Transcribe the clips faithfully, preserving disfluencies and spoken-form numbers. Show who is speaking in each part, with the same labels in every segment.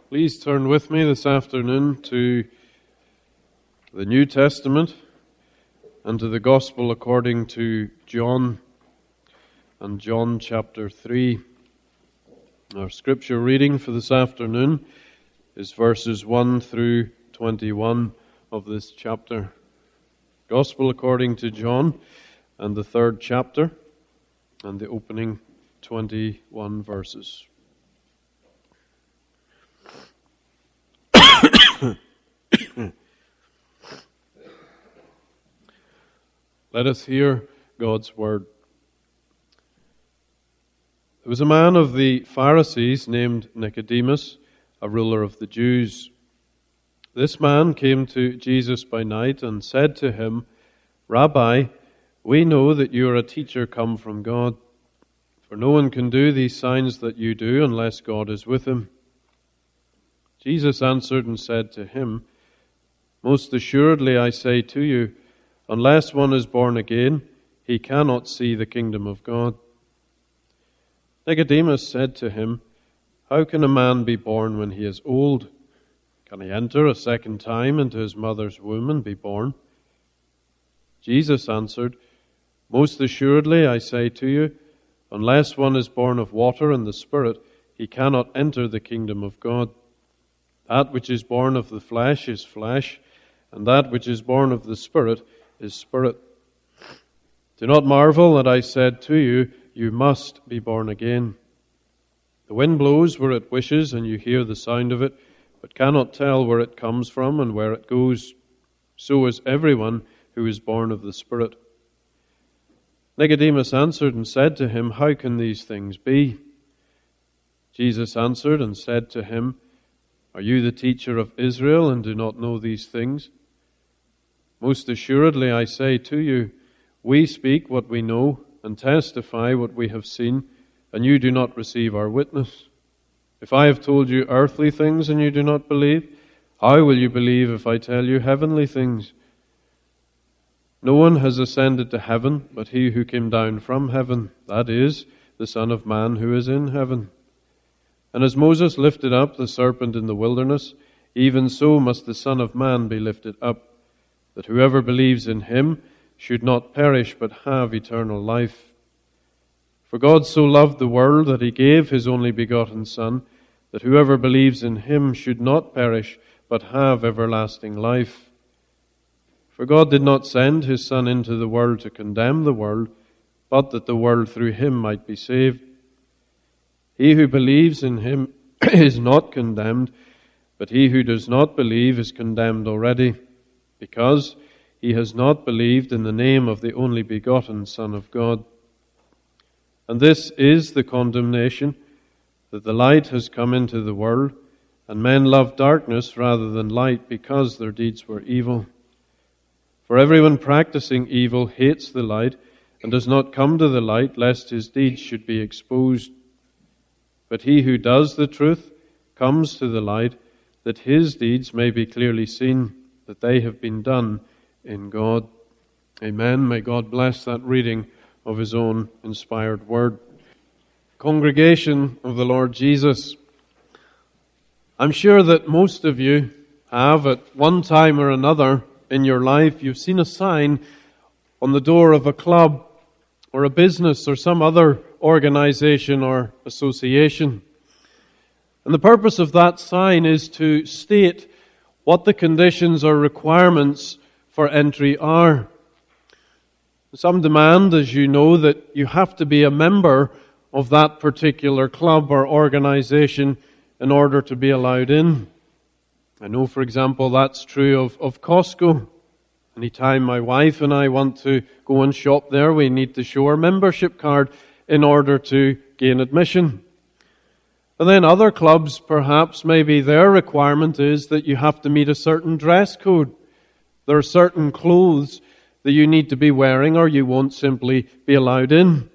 Speaker 1: Please turn with me this afternoon to the New Testament and to the Gospel according to John and John chapter three. Our scripture reading for this afternoon is verses one through twenty-one of this chapter. Gospel according to John and the third chapter and the opening twenty-one verses. Let us hear God's word. There was a man of the Pharisees named Nicodemus, a ruler of the Jews. This man came to Jesus by night and said to him, "Rabbi, we know that you are a teacher come from God, for no one can do these signs that you do unless God is with him." Jesus answered and said to him, "Most assuredly I say to you, unless one is born again, he cannot see the kingdom of God." Nicodemus said to him, "How can a man be born when he is old? Can he enter a second time into his mother's womb and be born?" Jesus answered, "Most assuredly I say to you, unless one is born of water and the Spirit, he cannot enter the kingdom of God. That which is born of the flesh is flesh, and that which is born of the Spirit is spirit. Do not marvel that I said to you, you must be born again. The wind blows where it wishes, and you hear the sound of it, but cannot tell where it comes from and where it goes. So is everyone who is born of the Spirit." Nicodemus answered and said to him, "How can these things be?" Jesus answered and said to him, "Are you the teacher of Israel and do not know these things? Most assuredly I say to you, we speak what we know and testify what we have seen, and you do not receive our witness. If I have told you earthly things and you do not believe, how will you believe if I tell you heavenly things? No one has ascended to heaven but he who came down from heaven, that is, the Son of Man who is in heaven. And as Moses lifted up the serpent in the wilderness, even so must the Son of Man be lifted up, that whoever believes in him should not perish but have eternal life. For God so loved the world that he gave his only begotten Son, that whoever believes in him should not perish but have everlasting life. For God did not send his Son into the world to condemn the world, but that the world through him might be saved. He who believes in him is not condemned, but he who does not believe is condemned already, because he has not believed in the name of the only begotten Son of God. And this is the condemnation, that the light has come into the world, and men love darkness rather than light, because their deeds were evil. For everyone practicing evil hates the light, and does not come to the light, lest his deeds should be exposed. But he who does the truth comes to the light, that his deeds may be clearly seen, that they have been done in God." Amen. May God bless that reading of his own inspired word. Congregation of the Lord Jesus, I'm sure that most of you have at one time or another in your life, you've seen a sign on the door of a club or a business or some other organization or association. And the purpose of that sign is to state what the conditions or requirements for entry are. Some demand, as you know, that you have to be a member of that particular club or organization in order to be allowed in. I know, for example, that's true of, of Costco. Anytime my wife and I want to go and shop there, we need to show our membership card in order to gain admission. And then other clubs, perhaps, maybe their requirement is that you have to meet a certain dress code. There are certain clothes that you need to be wearing or you won't simply be allowed in.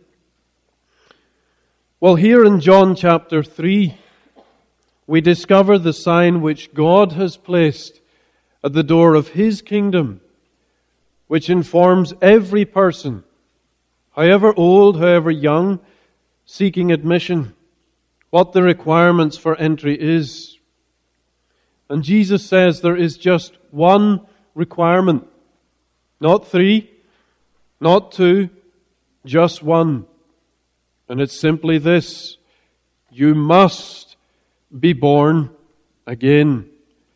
Speaker 1: Well, here in John chapter three, we discover the sign which God has placed at the door of his kingdom, which informs every person, however old, however young, seeking admission, what the requirements for entry is. And Jesus says there is just one requirement. Not three, not two, just one. And it's simply this: you must be born again.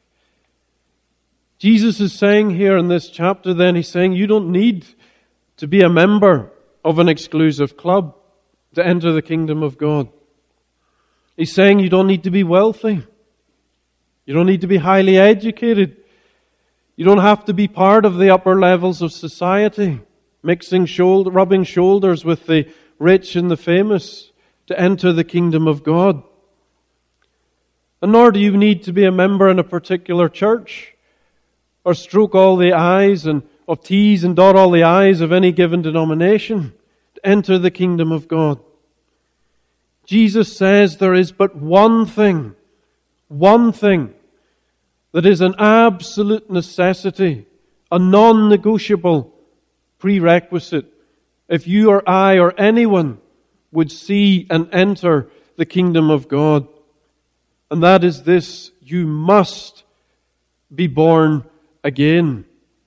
Speaker 1: Jesus is saying here in this chapter then, He's saying you don't need to be a member of an exclusive club to enter the kingdom of God. He's saying you don't need to be wealthy. You don't need to be highly educated. You don't have to be part of the upper levels of society, mixing shoulder, rubbing shoulders with the rich and the famous to enter the kingdom of God. And nor do you need to be a member in a particular church, or stroke all the I's and of T's and dot all the I's of any given denomination to enter the kingdom of God. Jesus says there is but one thing, one thing that is an absolute necessity, a non-negotiable prerequisite if you or I or anyone would see and enter the kingdom of God. And that is this: you must be born again.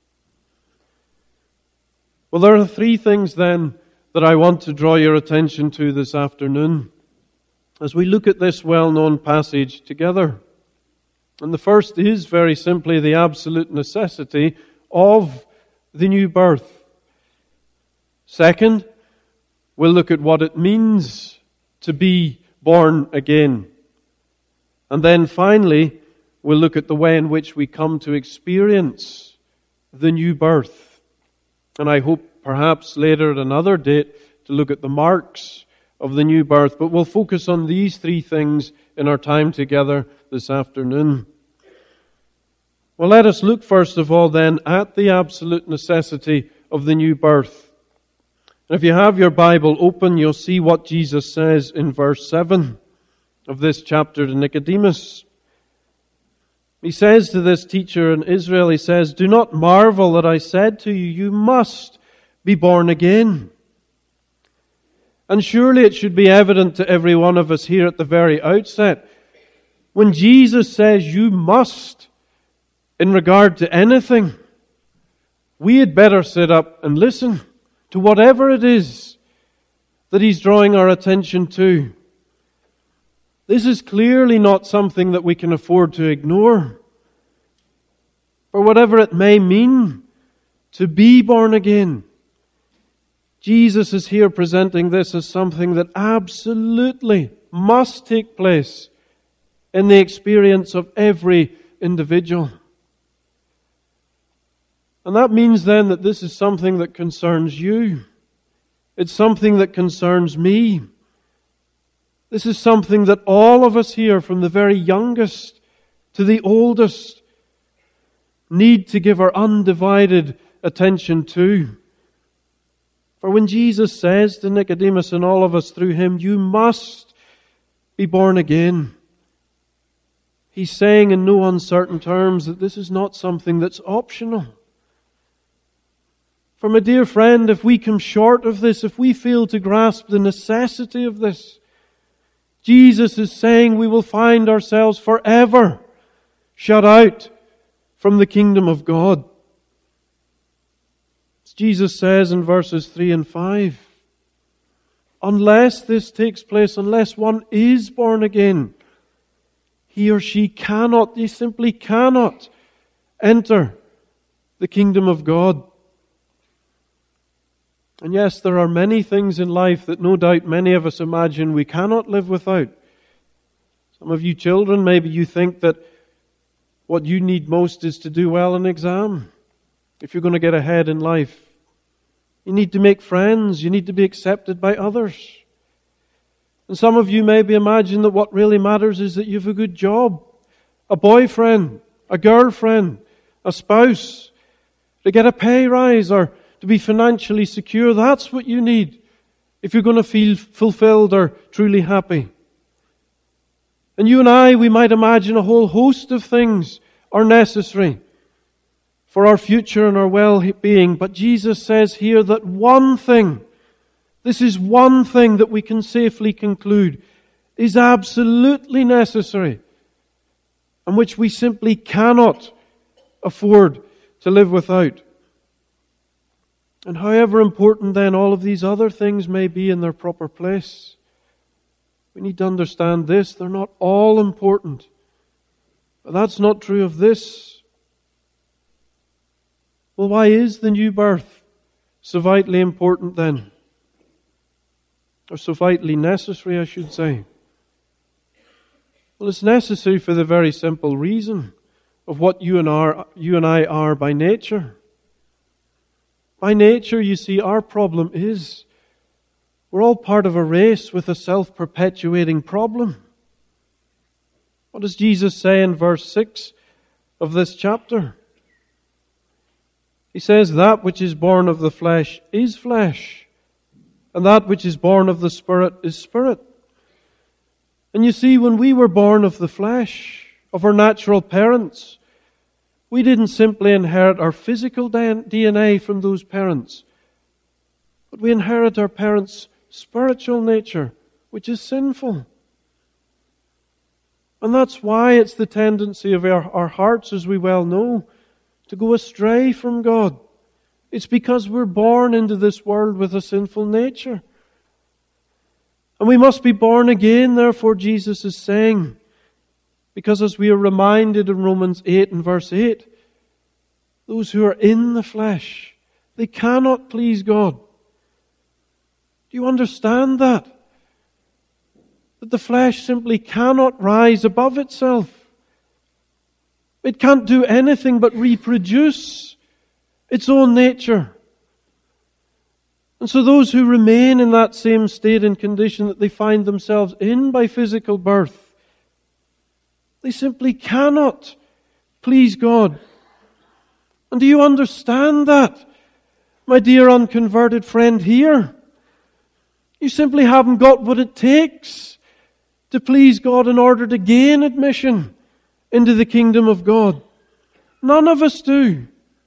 Speaker 1: Well, there are three things then that I want to draw your attention to this afternoon as we look at this well-known passage together. And the first is very simply the absolute necessity of the new birth. Second, we'll look at what it means to be born again. And then finally, we'll look at the way in which we come to experience the new birth. And I hope perhaps later at another date to look at the marks of the new birth. But we'll focus on these three things in our time together this afternoon. Well, let us look first of all then at the absolute necessity of the new birth. And if you have your Bible open, you'll see what Jesus says in verse seven of this chapter to Nicodemus. He says to this teacher in Israel, he says, "Do not marvel that I said to you, you must be born again." And surely it should be evident to every one of us here at the very outset, when Jesus says you must in regard to anything, we had better sit up and listen to whatever it is that He's drawing our attention to. This is clearly not something that we can afford to ignore. For whatever it may mean to be born again, Jesus is here presenting this as something that absolutely must take place in the experience of every individual. And that means then that this is something that concerns you. It's something that concerns me. This is something that all of us here, from the very youngest to the oldest, need to give our undivided attention to. For when Jesus says to Nicodemus and all of us through him, you must be born again, He's saying in no uncertain terms that this is not something that's optional. For my dear friend, if we come short of this, if we fail to grasp the necessity of this, Jesus is saying we will find ourselves forever shut out from the kingdom of God. As Jesus says in verses three and five, unless this takes place, unless one is born again, he or she cannot, they simply cannot enter the kingdom of God. And yes, there are many things in life that no doubt many of us imagine we cannot live without. Some of you children, maybe you think that what you need most is to do well in an exam. If you're going to get ahead in life, you need to make friends. You need to be accepted by others. And some of you maybe imagine that what really matters is that you have a good job, a boyfriend, a girlfriend, a spouse, to get a pay rise or to be financially secure. That's what you need if you're going to feel fulfilled or truly happy. And you and I, we might imagine a whole host of things are necessary for our future and our well-being. But Jesus says here that one thing, this is one thing that we can safely conclude, is absolutely necessary and which we simply cannot afford to live without. And however important then all of these other things may be in their proper place, we need to understand this: they're not all important. But that's not true of this. Well, why is the new birth so vitally important then? Or so vitally necessary, I should say. Well, it's necessary for the very simple reason of what you and, our, you and I are by nature. By nature, you see, our problem is we're all part of a race with a self-perpetuating problem. What does Jesus say in verse six of this chapter? He says, "That which is born of the flesh is flesh, and that which is born of the Spirit is spirit." And you see, when we were born of the flesh, of our natural parents, we didn't simply inherit our physical D N A from those parents, but we inherit our parents' spiritual nature, which is sinful. And that's why it's the tendency of our, our hearts, as we well know, to go astray from God. It's because we're born into this world with a sinful nature. And we must be born again, therefore, Jesus is saying, because as we are reminded in Romans eight and verse eight, those who are in the flesh, they cannot please God. Do you understand that? That the flesh simply cannot rise above itself. It can't do anything but reproduce its own nature. And so those who remain in that same state and condition that they find themselves in by physical birth, they simply cannot please God. And do you understand that, my dear unconverted friend here? You simply haven't got what it takes to please God in order to gain admission into the kingdom of God. None of us do.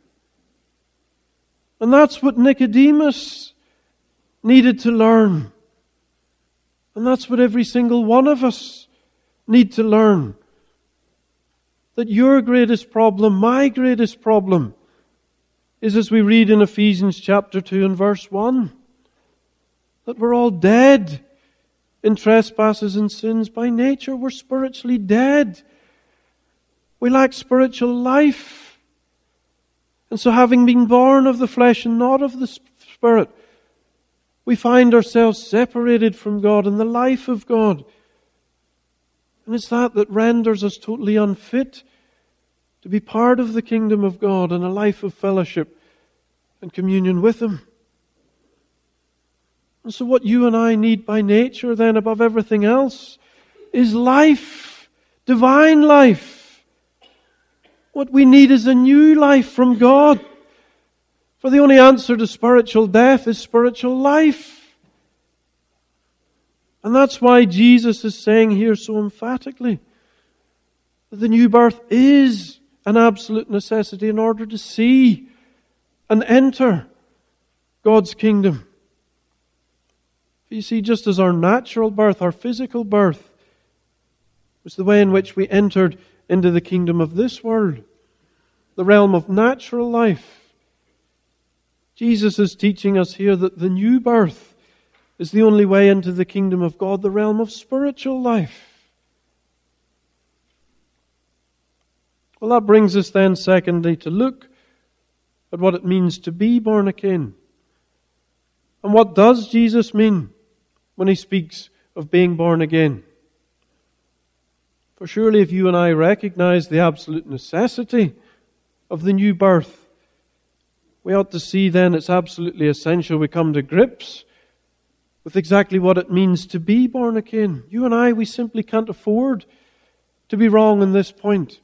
Speaker 1: And that's what Nicodemus needed to learn. And that's what every single one of us need to learn. That your greatest problem, my greatest problem, is, as we read in Ephesians chapter two and verse one, that we're all dead in trespasses and sins. By nature, we're spiritually dead. We lack spiritual life. And so, having been born of the flesh and not of the Spirit, we find ourselves separated from God and the life of God. And it's that that renders us totally unfit to be part of the kingdom of God and a life of fellowship and communion with Him. And so what you and I need by nature then, above everything else, is life, divine life. What we need is a new life from God. For the only answer to spiritual death is spiritual life. And that's why Jesus is saying here so emphatically that the new birth is an absolute necessity in order to see and enter God's kingdom. You see, just as our natural birth, our physical birth, was the way in which we entered into the kingdom of this world, the realm of natural life, Jesus is teaching us here that the new birth is the only way into the kingdom of God, the realm of spiritual life. Well, that brings us then, secondly, to look at what it means to be born again. And what does Jesus mean when He speaks of being born again? For surely if you and I recognize the absolute necessity of the new birth, we ought to see then it's absolutely essential we come to grips with exactly what it means to be born again. You and I, we simply can't afford to be wrong on this point.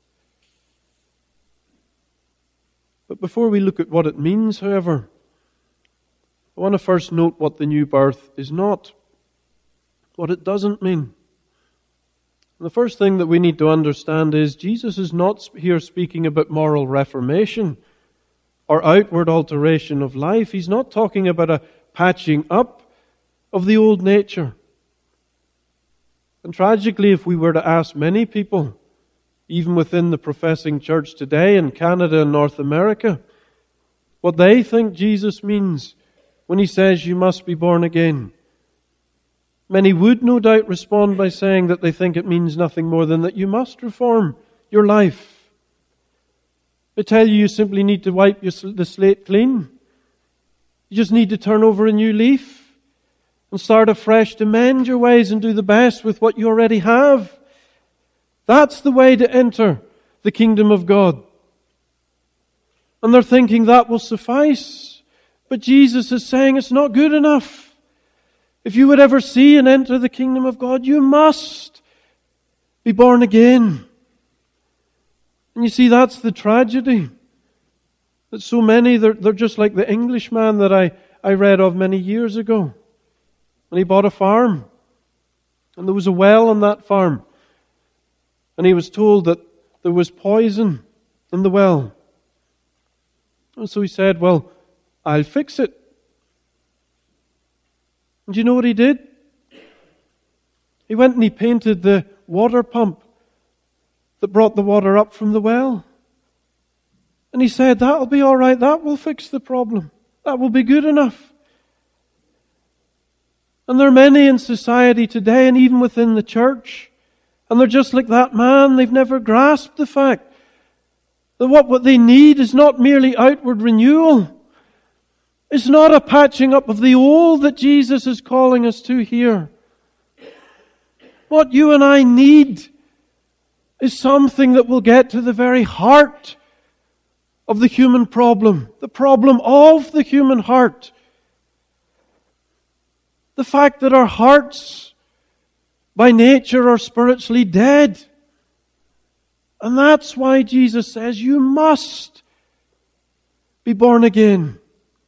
Speaker 1: But before we look at what it means, however, I want to first note what the new birth is not, what it doesn't mean. And the first thing that we need to understand is Jesus is not here speaking about moral reformation or outward alteration of life. He's not talking about a patching up of the old nature. And tragically, if we were to ask many people even within the professing church today in Canada and North America, what they think Jesus means when he says you must be born again. Many would no doubt respond by saying that they think it means nothing more than that you must reform your life. They tell you you simply need to wipe your, the slate clean. You just need to turn over a new leaf and start afresh to mend your ways and do the best with what you already have. That's the way to enter the kingdom of God. And they're thinking that will suffice. But Jesus is saying it's not good enough. If you would ever see and enter the kingdom of God, you must be born again. And you see, that's the tragedy. That so many, they're, they're just like the Englishman that I, I read of many years ago. And he bought a farm. And there was a well on that farm. And he was told that there was poison in the well. And so he said, well, I'll fix it. And do you know what he did? He went and he painted the water pump that brought the water up from the well. And he said, that'll be all right. That will fix the problem. That will be good enough. And there are many in society today and even within the church. And they're just like that man. They've never grasped the fact that what, what they need is not merely outward renewal. It's not a patching up of the old that Jesus is calling us to here. What you and I need is something that will get to the very heart of the human problem. The problem of the human heart. The fact that our hearts by nature are spiritually dead. And that's why Jesus says you must be born again.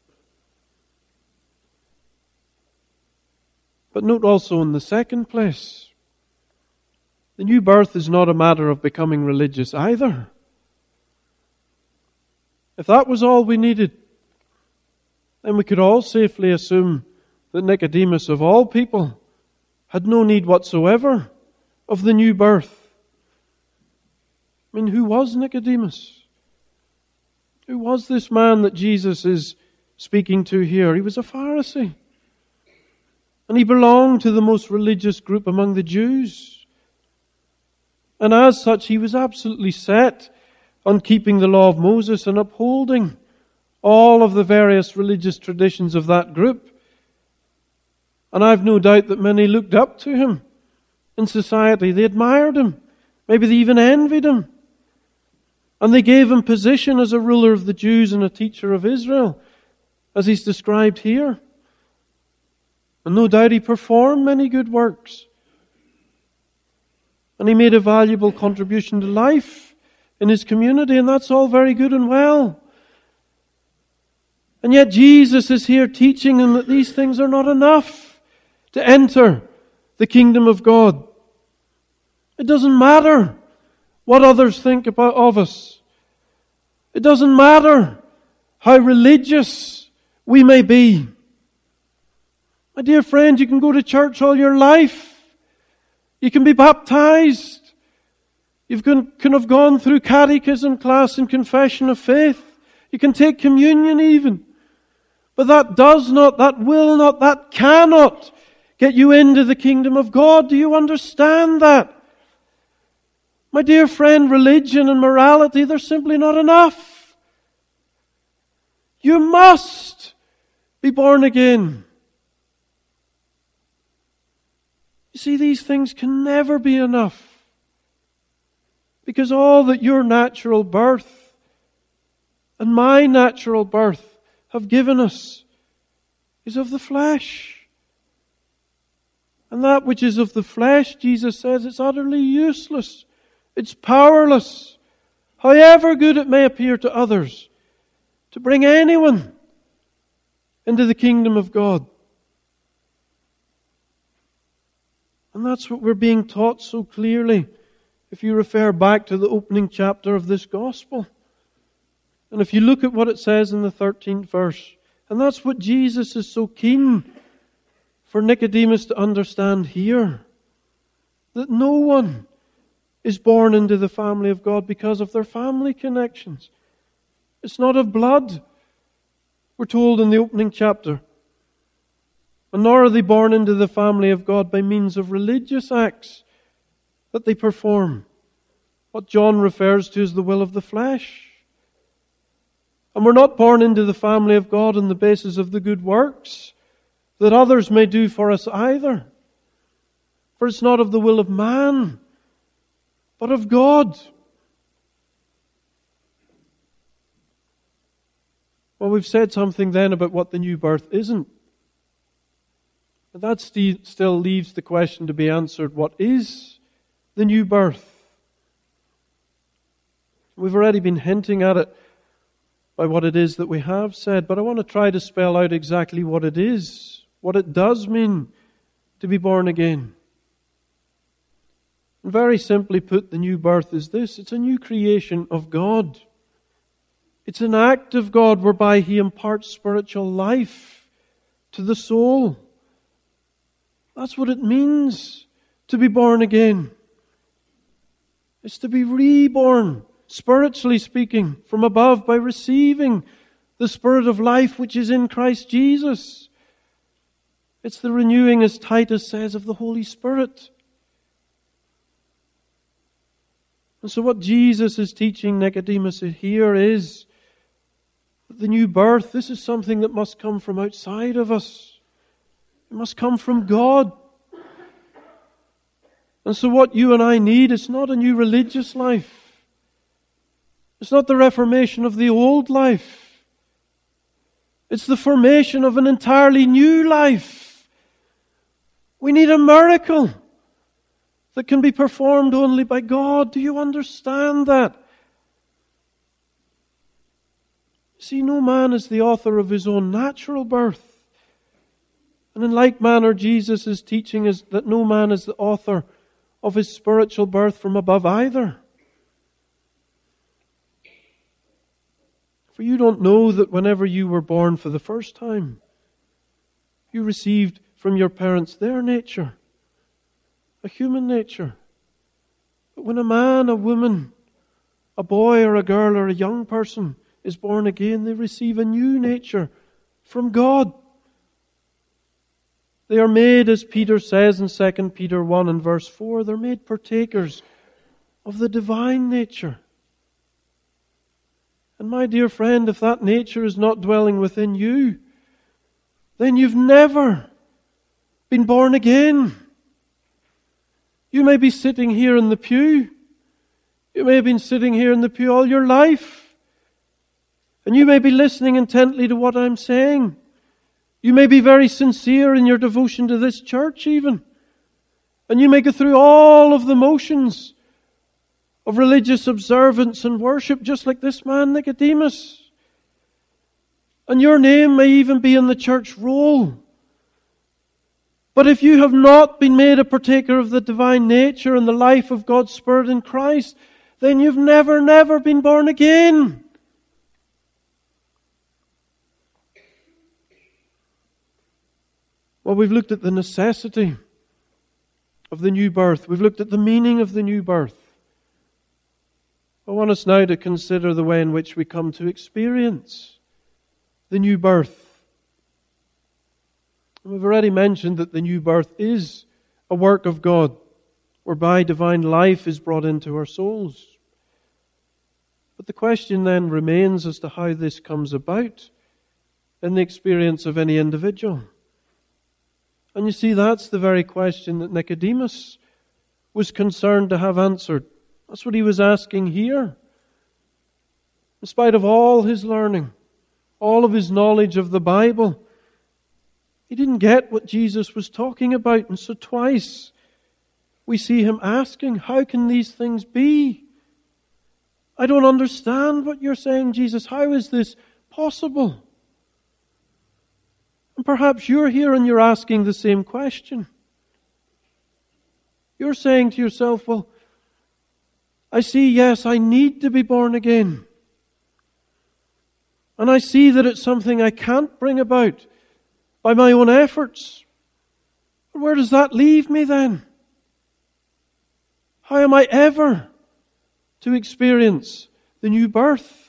Speaker 1: But note also in the second place, the new birth is not a matter of becoming religious either. If that was all we needed, then we could all safely assume that Nicodemus of all people had no need whatsoever of the new birth. I mean, who was Nicodemus? Who was this man that Jesus is speaking to here? He was a Pharisee. And he belonged to the most religious group among the Jews. And as such, he was absolutely set on keeping the law of Moses and upholding all of the various religious traditions of that group. And I've no doubt that many looked up to him in society. They admired him. Maybe they even envied him. And they gave him position as a ruler of the Jews and a teacher of Israel, as he's described here. And no doubt he performed many good works. And he made a valuable contribution to life in his community, and that's all very good and well. And yet Jesus is here teaching him that these things are not enough to enter the kingdom of God. It doesn't matter what others think about of us. It doesn't matter how religious we may be. My dear friend, you can go to church all your life. You can be baptized. You can, can have gone through catechism class and confession of faith. You can take communion even. But that does not, that will not, that cannot get you into the kingdom of God. Do you understand that? My dear friend, religion and morality, they're simply not enough. You must be born again. You see, these things can never be enough. Because all that your natural birth and my natural birth have given us is of the flesh. And that which is of the flesh, Jesus says, it's utterly useless. It's powerless, however good it may appear to others, to bring anyone into the kingdom of God. And that's what we're being taught so clearly if you refer back to the opening chapter of this gospel. And if you look at what it says in the thirteenth verse, and that's what Jesus is so keen for Nicodemus to understand here, that no one is born into the family of God because of their family connections. It's not of blood, we're told in the opening chapter. And nor are they born into the family of God by means of religious acts that they perform. What John refers to as the will of the flesh. And we're not born into the family of God on the basis of the good works that others may do for us either. For it's not of the will of man, but of God. Well, we've said something then about what the new birth isn't. But that st- still leaves the question to be answered, what is the new birth? We've already been hinting at it by what it is that we have said, but I want to try to spell out exactly what it is, what it does mean to be born again. And very simply put, the new birth is this: it's a new creation of God. It's an act of God whereby He imparts spiritual life to the soul. That's what it means to be born again. It's to be reborn, spiritually speaking, from above by receiving the Spirit of life which is in Christ Jesus. It's the renewing, as Titus says, of the Holy Spirit. And so what Jesus is teaching Nicodemus here is that the new birth, this is something that must come from outside of us. It must come from God. And so what you and I need is not a new religious life. It's not the reformation of the old life. It's the formation of an entirely new life. We need a miracle that can be performed only by God. Do you understand that? See, no man is the author of his own natural birth. And in like manner, Jesus is teaching us that no man is the author of his spiritual birth from above either. For you don't know that whenever you were born for the first time, you received from your parents their nature, a human nature. But when a man, a woman, a boy or a girl or a young person is born again, they receive a new nature from God. They are made, as Peter says in Second Peter one and verse four, they're made partakers of the divine nature. And my dear friend, if that nature is not dwelling within you, then you've never been born again. You may be sitting here in the pew. You may have been sitting here in the pew all your life. And you may be listening intently to what I'm saying. You may be very sincere in your devotion to this church even. And you may go through all of the motions of religious observance and worship just like this man Nicodemus. And your name may even be in the church roll. But if you have not been made a partaker of the divine nature and the life of God's Spirit in Christ, then you've never, never been born again. Well, we've looked at the necessity of the new birth. We've looked at the meaning of the new birth. I want us now to consider the way in which we come to experience the new birth. And we've already mentioned that the new birth is a work of God, whereby divine life is brought into our souls. But the question then remains as to how this comes about in the experience of any individual. And you see, that's the very question that Nicodemus was concerned to have answered. That's what he was asking here. In spite of all his learning, all of his knowledge of the Bible, he didn't get what Jesus was talking about. And so twice we see him asking, how can these things be? I don't understand what you're saying, Jesus. How is this possible? And perhaps you're here and you're asking the same question. You're saying to yourself, well, I see, yes, I need to be born again. And I see that it's something I can't bring about by my own efforts. Where does that leave me then? How am I ever to experience the new birth?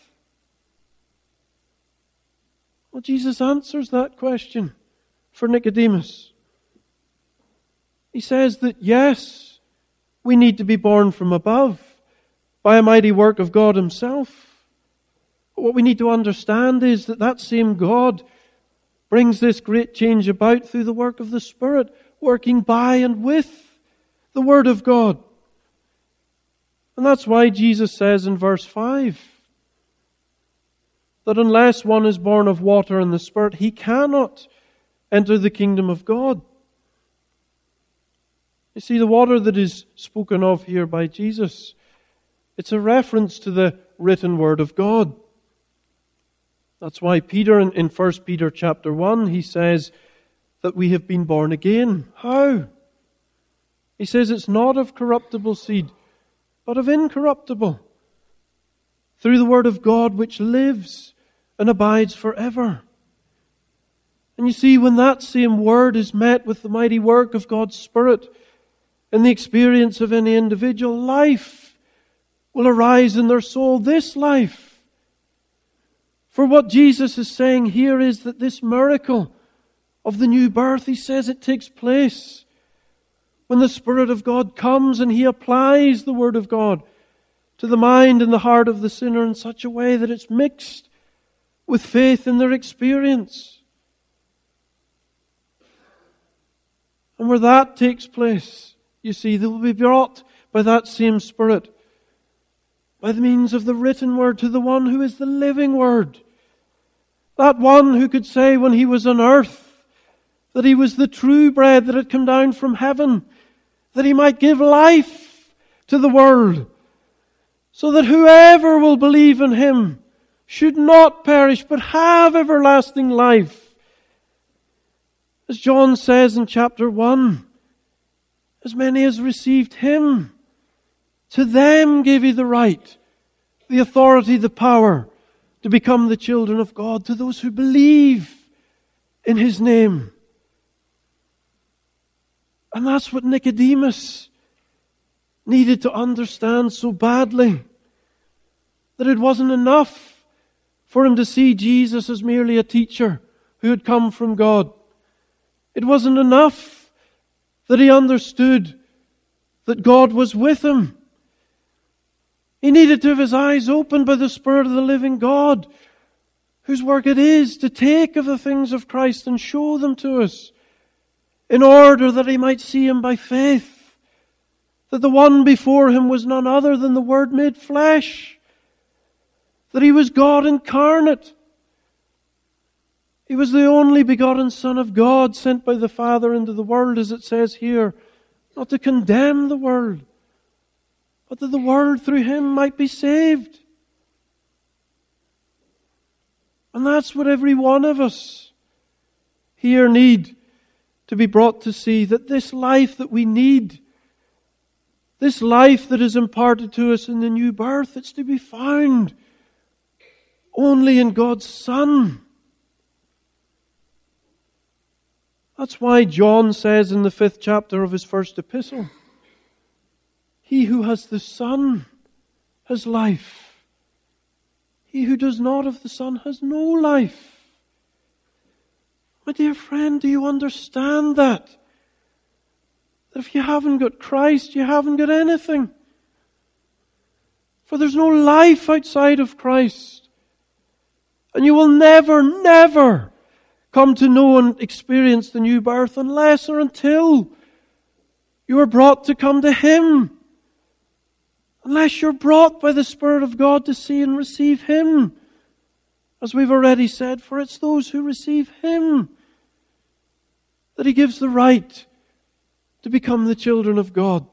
Speaker 1: Well, Jesus answers that question for Nicodemus. He says that yes, we need to be born from above by a mighty work of God Himself. But what we need to understand is that that same God brings this great change about through the work of the Spirit, working by and with the Word of God. And that's why Jesus says in verse five that unless one is born of water and the Spirit, he cannot enter the kingdom of God. You see, the water that is spoken of here by Jesus, it's a reference to the written Word of God. That's why Peter in, in First Peter chapter one, he says that we have been born again. How? He says it's not of corruptible seed, but of incorruptible, through the Word of God which lives and abides forever. And you see, when that same Word is met with the mighty work of God's Spirit in the experience of any individual, life will arise in their soul, this life. For what Jesus is saying here is that this miracle of the new birth, He says it takes place when the Spirit of God comes and He applies the Word of God to the mind and the heart of the sinner in such a way that it's mixed with faith in their experience. And where that takes place, you see, they will be brought by that same Spirit, by the means of the written Word, to the one who is the living Word. That one who could say when He was on earth that He was the true bread that had come down from heaven, that He might give life to the world, so that whoever will believe in Him should not perish, but have everlasting life. As John says in chapter one, as many as received Him, to them gave He the right, the authority, the power to become the children of God, to those who believe in His name. And that's what Nicodemus needed to understand so badly. That it wasn't enough for him to see Jesus as merely a teacher who had come from God. It wasn't enough that he understood that God was with him. He needed to have his eyes opened by the Spirit of the living God, whose work it is to take of the things of Christ and show them to us, in order that he might see Him by faith, that the one before him was none other than the Word made flesh, that He was God incarnate. He was the only begotten Son of God, sent by the Father into the world, as it says here, not to condemn the world, but that the world through Him might be saved. And that's what every one of us here need to be brought to see, that this life that we need, this life that is imparted to us in the new birth, it's to be found only in God's Son. That's why John says in the fifth chapter of his first epistle, he who has the Son has life. He who does not have the Son has no life. My dear friend, do you understand that? That if you haven't got Christ, you haven't got anything. For there's no life outside of Christ. And you will never, never come to know and experience the new birth unless or until you are brought to come to Him. Unless you're brought by the Spirit of God to see and receive Him. As we've already said, for it's those who receive Him that He gives the right to become the children of God.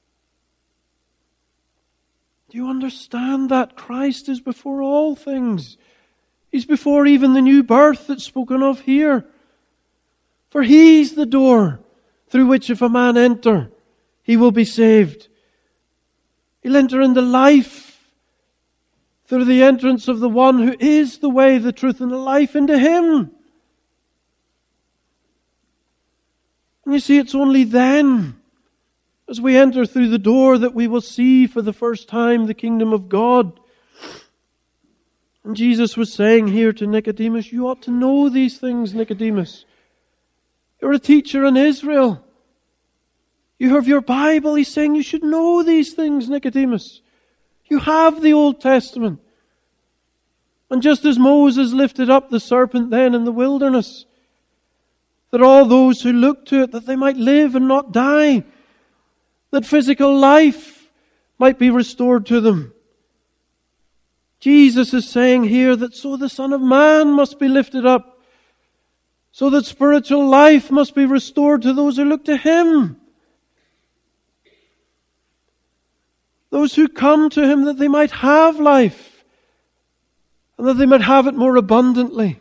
Speaker 1: Do you understand that? Christ is before all things. He's before even the new birth that's spoken of here. For He's the door through which if a man enter, he will be saved. He'll enter into life through the entrance of the one who is the way, the truth, and the life, into Him. And you see, it's only then as we enter through the door, that we will see for the first time the kingdom of God. And Jesus was saying here to Nicodemus, you ought to know these things, Nicodemus. You're a teacher in Israel. You have your Bible. He's saying you should know these things, Nicodemus. You have the Old Testament. And just as Moses lifted up the serpent then in the wilderness, that all those who look to it, that they might live and not die, that physical life might be restored to them. Jesus is saying here that so the Son of Man must be lifted up, so that spiritual life must be restored to those who look to Him. Those who come to Him, that they might have life, and that they might have it more abundantly.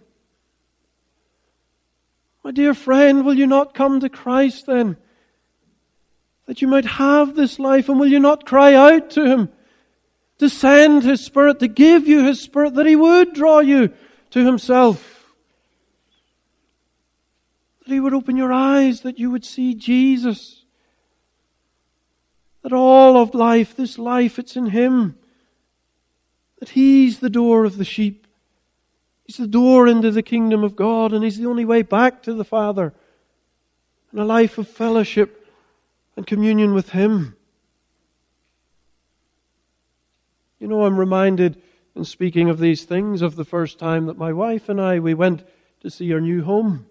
Speaker 1: My dear friend, will you not come to Christ then, that you might have this life? And will you not cry out to Him to send His Spirit, to give you His Spirit, that He would draw you to Himself? That He would open your eyes, that you would see Jesus. That all of life, this life, it's in Him. That He's the door of the sheep. He's the door into the kingdom of God, and He's the only way back to the Father. And a life of fellowship and communion with Him. You know, I'm reminded, in speaking of these things, of the first time that my wife and I, we went to see our new home.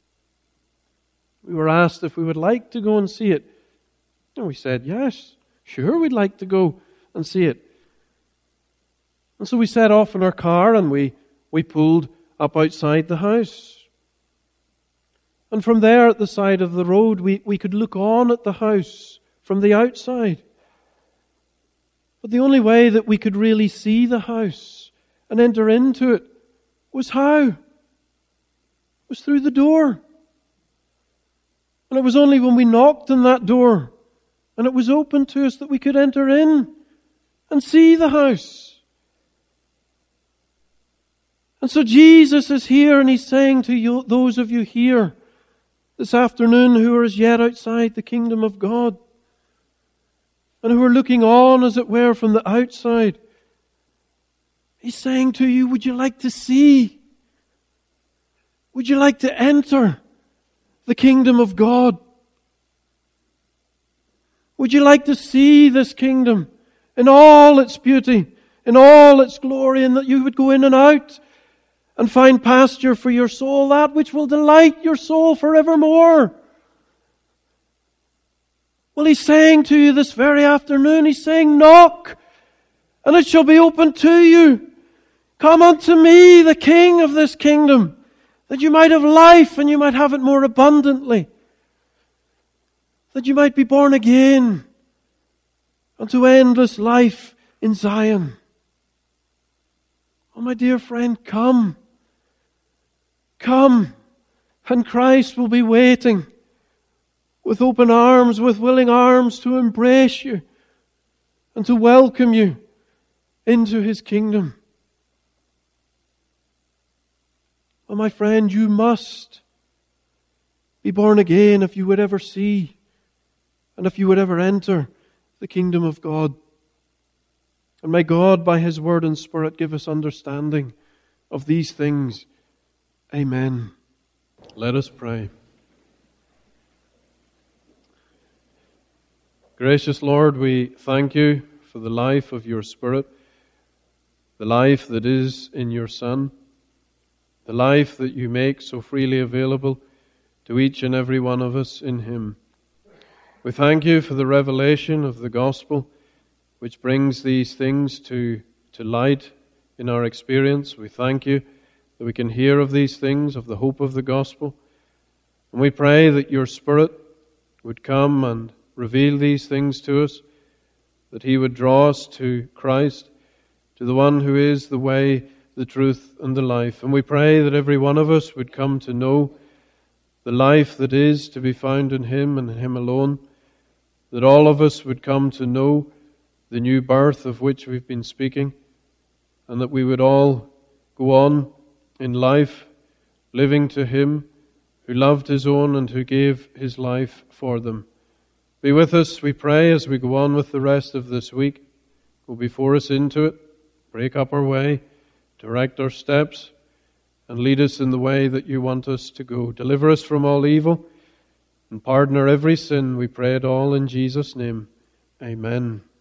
Speaker 1: We were asked if we would like to go and see it. And we said, yes, sure, we'd like to go and see it. And so we set off in our car, and we, we pulled up outside the house. And from there at the side of the road, we, we could look on at the house from the outside. But the only way that we could really see the house and enter into it was how? It was through the door. And it was only when we knocked on that door and it was open to us that we could enter in and see the house. And so Jesus is here, and He's saying to you, those of you here this afternoon who are as yet outside the kingdom of God, and who are looking on, as it were, from the outside, He's saying to you, would you like to see? Would you like to enter the kingdom of God? Would you like to see this kingdom in all its beauty, in all its glory, and that you would go in and out and find pasture for your soul, that which will delight your soul forevermore? Well, He's saying to you this very afternoon, He's saying, knock, and it shall be opened to you. Come unto me, the King of this kingdom, that you might have life and you might have it more abundantly. That you might be born again unto endless life in Zion. Oh, my dear friend, come. Come, and Christ will be waiting with open arms, with willing arms to embrace you and to welcome you into His kingdom. Oh, my friend, you must be born again if you would ever see and if you would ever enter the kingdom of God. And may God, by His Word and Spirit, give us understanding of these things. Amen. Let us pray. Gracious Lord, we thank You for the life of Your Spirit, the life that is in Your Son, the life that You make so freely available to each and every one of us in Him. We thank You for the revelation of the gospel, which brings these things to, to light in our experience. We thank You that we can hear of these things, of the hope of the gospel. And we pray that Your Spirit would come and reveal these things to us, that He would draw us to Christ, to the one who is the way, the truth, and the life. And we pray that every one of us would come to know the life that is to be found in Him and in Him alone, that all of us would come to know the new birth of which we've been speaking, and that we would all go on in life living to Him who loved His own and who gave His life for them. Be with us, we pray, as we go on with the rest of this week. Go before us into it, break up our way, direct our steps, and lead us in the way that you want us to go. Deliver us from all evil, and pardon our every sin. We pray it all in Jesus' name. Amen.